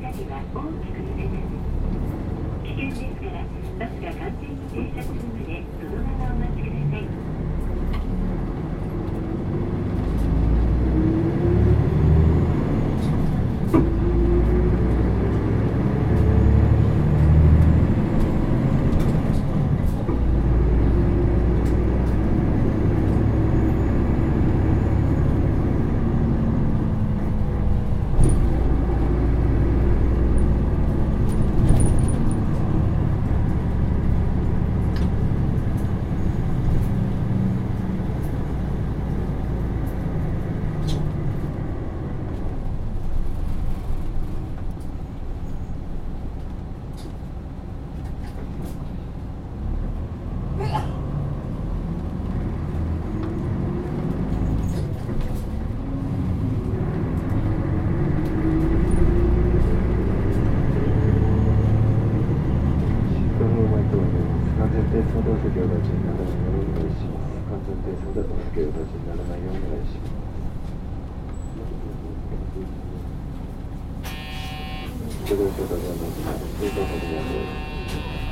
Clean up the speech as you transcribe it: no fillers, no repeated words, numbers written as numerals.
りは大きく揺れます。危険ですから、バスが完全に停車するまでそのままお待ちください。 ご乗車いただきます。